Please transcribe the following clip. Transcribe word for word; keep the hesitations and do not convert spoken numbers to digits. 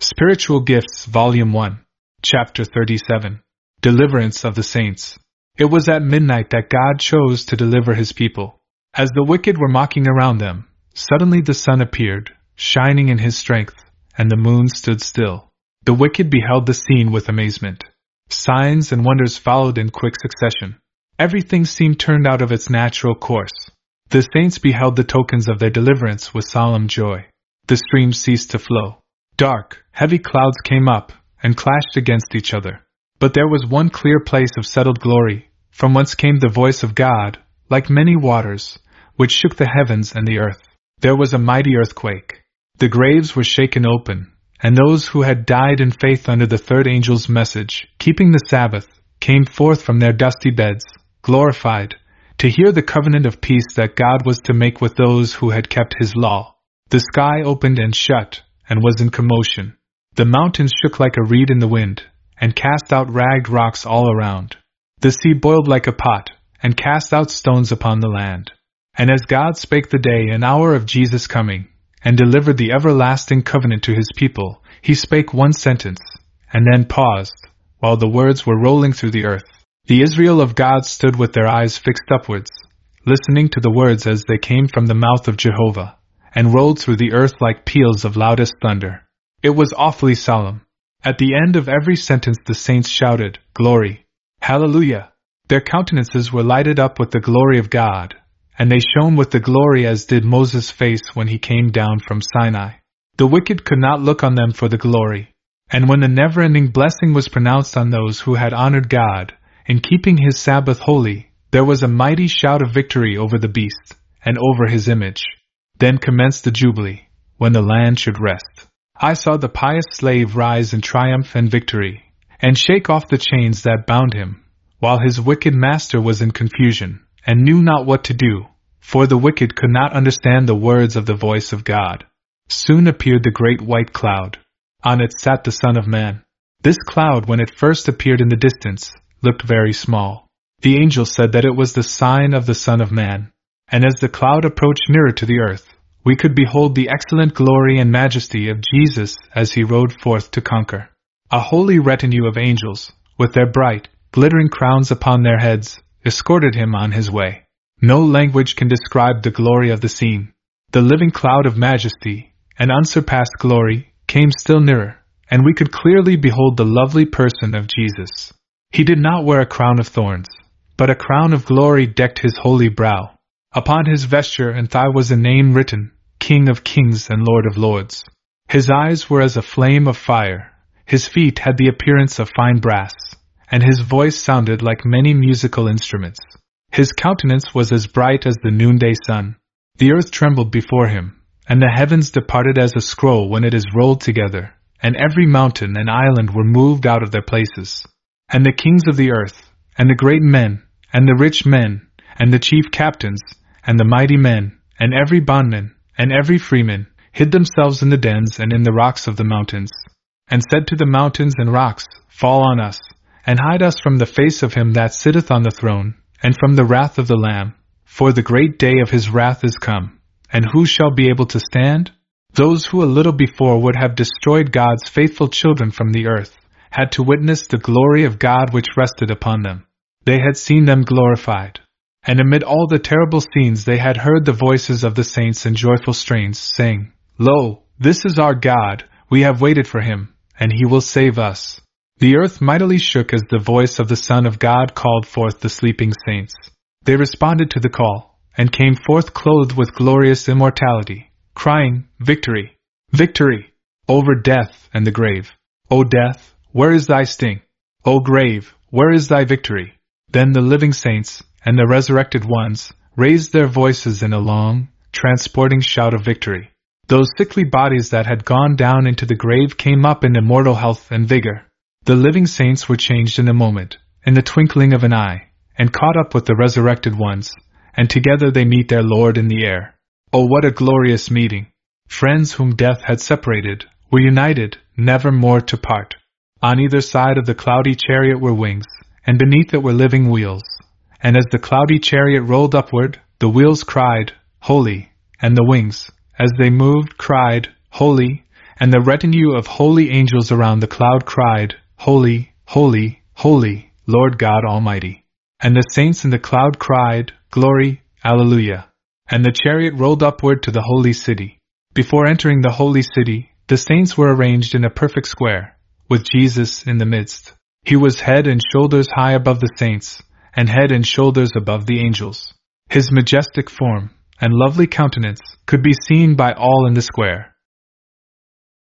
Spiritual Gifts, Volume one, Chapter thirty-seven. Deliverance of the Saints. It was at midnight that God chose to deliver His people. As the wicked were mocking around them, suddenly the sun appeared, shining in His strength, and the moon stood still. The wicked beheld the scene with amazement. Signs and wonders followed in quick succession. Everything seemed turned out of its natural course. The saints beheld the tokens of their deliverance with solemn joy. The streams ceased to flow. Dark, heavy clouds came up and clashed against each other. But there was one clear place of settled glory, from whence came the voice of God, like many waters, which shook the heavens and the earth. There was a mighty earthquake. The graves were shaken open, and those who had died in faith under the third angel's message, keeping the Sabbath, came forth from their dusty beds, glorified, to hear the covenant of peace that God was to make with those who had kept His law. The sky opened and shut, and was in commotion. The mountains shook like a reed in the wind, and cast out ragged rocks all around. The sea boiled like a pot, and cast out stones upon the land. And as God spake the day and hour of Jesus' coming, and delivered the everlasting covenant to His people, He spake one sentence, and then paused, while the words were rolling through the earth. The Israel of God stood with their eyes fixed upwards, listening to the words as they came from the mouth of Jehovah, and rolled through the earth like peals of loudest thunder. It was awfully solemn. At the end of every sentence the saints shouted, "Glory! Hallelujah!" Their countenances were lighted up with the glory of God, and they shone with the glory as did Moses' face when he came down from Sinai. The wicked could not look on them for the glory, and when the never-ending blessing was pronounced on those who had honored God, in keeping His Sabbath holy, there was a mighty shout of victory over the beast, and over his image. Then commenced the Jubilee, when the land should rest. I saw the pious slave rise in triumph and victory, and shake off the chains that bound him, while his wicked master was in confusion, and knew not what to do, for the wicked could not understand the words of the voice of God. Soon appeared the great white cloud. On it sat the Son of Man. This cloud, when it first appeared in the distance, looked very small. The angel said that it was the sign of the Son of Man. And as the cloud approached nearer to the earth, we could behold the excellent glory and majesty of Jesus as He rode forth to conquer. A holy retinue of angels, with their bright, glittering crowns upon their heads, escorted Him on His way. No language can describe the glory of the scene. The living cloud of majesty, and unsurpassed glory, came still nearer, and we could clearly behold the lovely person of Jesus. He did not wear a crown of thorns, but a crown of glory decked His holy brow. Upon His vesture and thigh was a name written, King of Kings and Lord of Lords. His eyes were as a flame of fire, His feet had the appearance of fine brass, and His voice sounded like many musical instruments. His countenance was as bright as the noonday sun. The earth trembled before Him, and the heavens departed as a scroll when it is rolled together, and every mountain and island were moved out of their places. And the kings of the earth, and the great men, and the rich men, and the chief captains, and the mighty men, and every bondman, and every freeman, hid themselves in the dens and in the rocks of the mountains, and said to the mountains and rocks, Fall on us, and hide us from the face of Him that sitteth on the throne, and from the wrath of the Lamb, for the great day of His wrath is come. And who shall be able to stand? Those who a little before would have destroyed God's faithful children from the earth, had to witness the glory of God which rested upon them. They had seen them glorified. And amid all the terrible scenes they had heard the voices of the saints in joyful strains, saying, Lo, this is our God, we have waited for Him, and He will save us. The earth mightily shook as the voice of the Son of God called forth the sleeping saints. They responded to the call, and came forth clothed with glorious immortality, crying, Victory! Victory! Over death and the grave. O death, where is thy sting? O grave, where is thy victory? Then the living saints, and the resurrected ones, raised their voices in a long, transporting shout of victory. Those sickly bodies that had gone down into the grave came up in immortal health and vigor. The living saints were changed in a moment, in the twinkling of an eye, and caught up with the resurrected ones, and together they meet their Lord in the air. Oh, what a glorious meeting! Friends whom death had separated, were united, never more to part. On either side of the cloudy chariot were wings, and beneath it were living wheels. And as the cloudy chariot rolled upward, the wheels cried, Holy, and the wings, as they moved, cried, Holy, and the retinue of holy angels around the cloud cried, Holy, holy, holy, Lord God Almighty. And the saints in the cloud cried, Glory, Alleluia. And the chariot rolled upward to the holy city. Before entering the holy city, the saints were arranged in a perfect square, with Jesus in the midst. He was head and shoulders high above the saints, and head and shoulders above the angels. His majestic form and lovely countenance could be seen by all in the square.